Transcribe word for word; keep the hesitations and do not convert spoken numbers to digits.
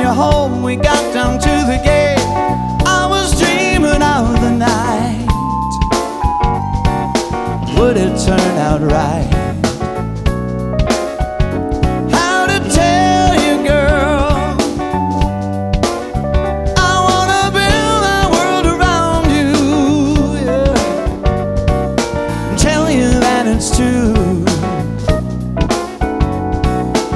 you home, we got down to the gate. I was dreaming of the night. Would it turn out right?